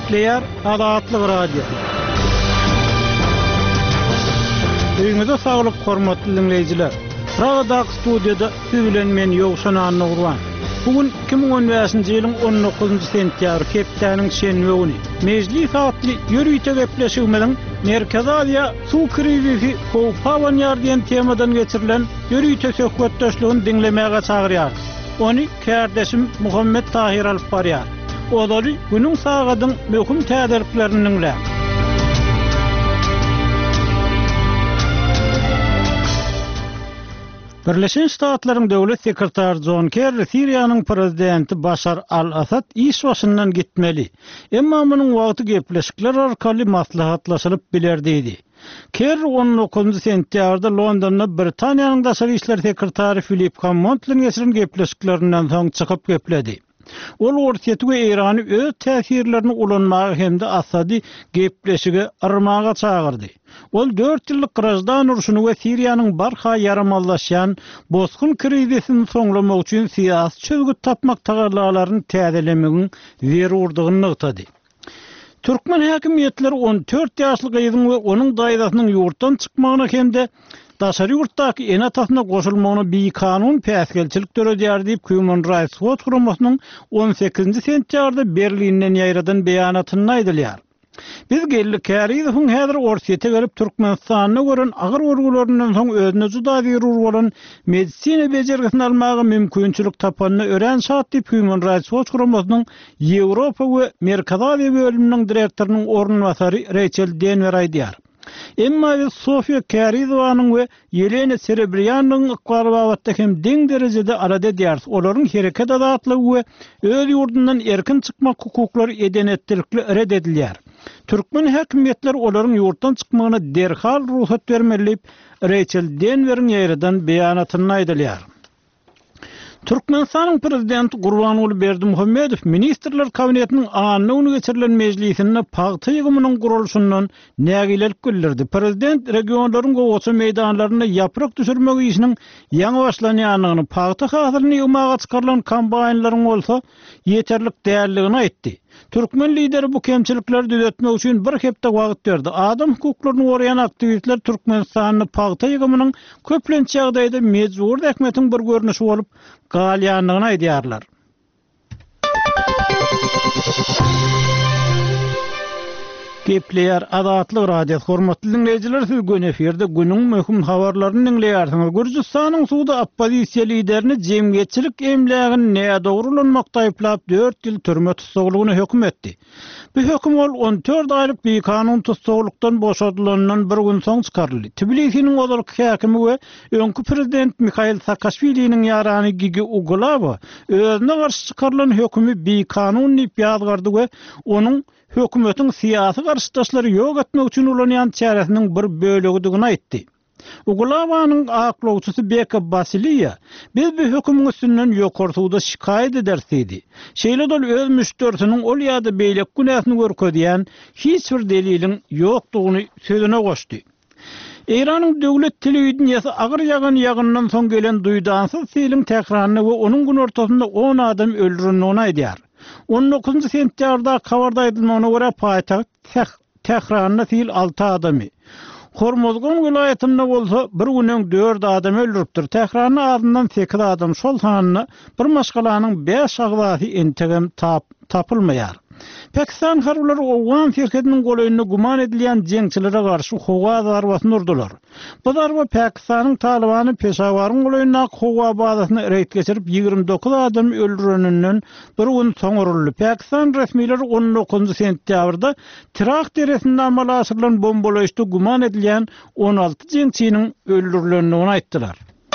Gepleyer Adatlyk Radio. Öýüňizde saglyk hormatly dinleýijiler. Praga studiýada siz bilen men Ýowşan Nurwan. Bugün 2015-nji ýylyň 19-njy sentýabr hepdeniň şenbe güni. Mejlis atly ýürüýte gepleşigimiň Merkez Aziýa suw krizi howpan ýardan temadan geçirilen ýürüýte söhbetdeşligini dinlemäge çagyrýar. Onu kardeşim Muhammed Tahir alyp barýar. Olary günüň sagadyň möhüm täzeliklerini dinle. Birleşen Ştatlaryň döwlet sekretary John Kerry Siriýanyň prezidenti Bashar al-Assad iş başyndan gitmeli. Emma munyň wagty gepleşikler arkaly maslahatlaşylyp bilerdi. Kerry 19-njy sentýabrda Londonda Britaniýanyň daşary işler sekretary Philip Hammond bilen geçiren gepleşiklerinden soň çykyp gepledi. Ol ortaýety we Irany öz täsirlerini ulanmagy hemde Assady gepleşige armaga çagyrdy. Ol 4 ýyllyk grajdan uruşuny we Siriýanyň barha yaramallaşýan bozgun krizisini soňlamak üçin syýasy çözgüt tapmak tagarlalaryny täzelemegiň zerurdygyny ýetdi. Türkmen häkimetleri 14 ýaşlyk gyzyň we onuň daýdasynyň ýurtdan çykmagyna hemde daşary ýurtdaky en atasyna goşulmagyna bir kanun päsgelçilik töredýär diýip Human Rights Watch guramasynyň 18-nji sentýabrda Berlinden ýaýradan beýanatyny aýdylýar. Biz geldik Kariýewiň häzir ortaýete gelip Türkmenistanyna gören agyr urgularyndan soň özüne juda zerur bolan medisina bejergisini almagy mümkinçilik tapanyny ören şart diýip Human Rights Watch guramasynyň Ýewropa we Merkez Aziýa bölüminiň direktorynyň ornwasary Rachel Denver aýdýar. Emma Sofia Kariýewiň we Yelena Serebryannyň ykbary babatda hem deň derejede arada diýär. Olaryň hereket adatlygy we öz ýurdundan erkin çykmak hukuklary edenetdirikli red edilýär. Türkmen häkimetleri olaryň ýurtdan çykmagyna derhal ruhsat bermeli, Rachel Denver'in ýerden beýanatyny aýdylýar. Türkmenistanyň prezidenti Gurbanuly Berdimuhammedow ministrler kabinetiniň anyny geçirilen mejlisinde paýta ýygymynyň gurulşundan nägilelik bildirdi. Prezident regionlaryň gowaça meýdanlaryna ýaprak düşürmek işiniň ýaňy başlanýanyny, paýta hasylyny ýymaga çykarylan kombaýnlaryň bolsa ýeterlik däldigini aýtdy. Türkmen lideri bu kemçilikleri düzeltmek üçin bir hepde wagt berdi. Adam hukuklaryny gorayan aktivistler Türkmenistanyň paýta ýygymynyň köplençi ýagdaýda mejbur häkmetiň bir görnüşi bolup galýanlygyny aýdýarlar. Gepleyer Adatlyk Radio hormatly dinleýijiler, siz gün eferde günüň möhüm habarlaryny dinleýärsiňiz. Gürjistanyň suwda oppozisiýa liderini jemgyýetçilik emlegini näme dogrulanmakda aýplap 4 ýyl türme tutsaglygyny hökm etdi. Bu hökm 14 aýlyk bir kanun tutsaglykdan boşadylanyň bir gün soň çykaryldy. Tbilisiň odalyk häkimi we öňkü prezident Mikhail Saakashviliň ýarany Gigi Ugulova özüne garşy çykarylan hökmi bir kanun diýip ýazgardy we onuň hökümetin siyasi garşydaşlary ýok etmek üçin ulanýan çäresiniň bir bölegidigini aýtdy. Ugulowanyň aklawçysy Beka Basiliýa biz bu hökümüň üstünden ýokartyda şikaýet ederdi. Şeýle dol öz müşterisiniň ol ýa-da beýlek günäsini görkezýän hiç bir deliliň ýokdugyny sözüne goşdy. Iranyň döwlet telewizionyasy agyr ýagyndan soň gelen duýdansyz film tekraryny we onuň gün ortasynda 10 adam öldürilýäni aýdýar. 19-njy sentýabrda habarda aýdylmagyna görä paýtaxt Tehran'da fil 6 adamy. Hormozgon vilayetinde bolsa bir günden 4 adam öldürüpdir. Tehran'ın ardından 8 adam şol sanyny bir maşgalanyň 5 agzasy entegem tapylmaýar. Pakistan harblary Owgan şirketiniň goýunyna guman edilýän jeňçilere garşy howa zarbasyny urdular. Bu zarba Pakistanyň Talibany Peşawaryň goýunyna howa bazasyny reýt geçirip 29 adam öldüreninden bir gün soň uruldy. Pakistan resmileri 19-njy sentýabrda Tirak deresinde amala asyrylan bombalaýyşda guman edilýän 16 jeňçiniň öldürilendigini aýtdylar.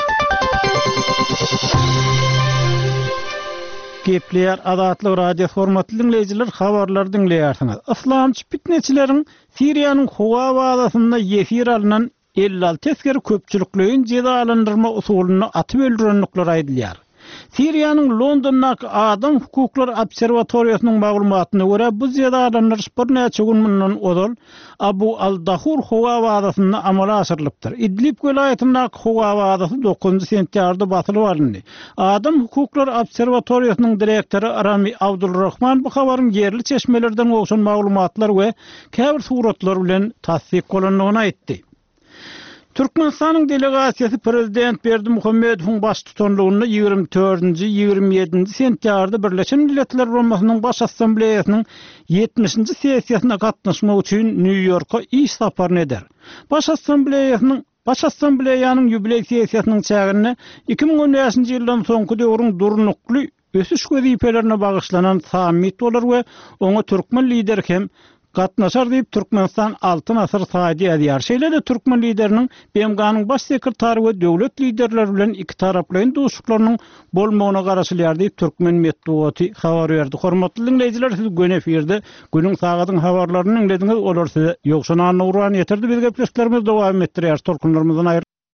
Gepleyer Adatlyk Radio hormatly dinleýijiler, habarlar dinleýärsiňiz. Islamçy fitneçileriň Siriýanyň Howa bazasynda ýefir alynan 56 teskeri köpçülikleriň cezalandyrma usulyny atyp öldürenlikleri aýdylýar. Siriýanyň Londondaky Adam Hukuklar Obserwatoriýasynyň maglumatyna görä bu ziyada adamlar bir näçe gün mundan odal Abu al-Dahur howa wadasyny amala aşyrylypdyr. İdlib welaýatyndaky howa wadasy 9 sentýarda batylyp alındy. Adam Hukuklar Obserwatoriýasynyň direktori Rami Abdulrahman bu habaryň yerli çeşmelerden ogşan maglumatlar we käbir suratlar bilen tasdik bolanlygyny aýtdy. Türkmenistanyň delegasiýasy Prezident Berdimuhammedowyň baş tutanlygyny 24-nji 27-nji sentýarda Birleşen Milletler Guramasynyň baş assambleýasynyň 70-nji sessiýasyna gatnaşmak üçin New Yorka iş saparyny eder. Baş assambleýanyň ýubiley sessiýasynyň çägini 2015-nji ýyldan soňky döwrüň durnukly ösüş wezipelerini bagyşlanan sammit bolar we oňa türkmen lider hem gatnaşar diýip Türkmenistan altyn asyr saýdy ýazýar. Şeýle-de türkmen lideriniň BMG'nyň baş sekretary we döwlet liderleri bilen iki taraplaryň dostluklarynyň bolmagyna garaşylýar diýip türkmen medeniýeti habar berdi. Hormatly dinleýijiler, siz gün efirde günüň sagatyň habarlaryny dinlediňiz. Olar size ýokşan anly urwan ýetirdi. Biz gepleşiklerimiz dowam etdirýär. Torkunlarymyzdan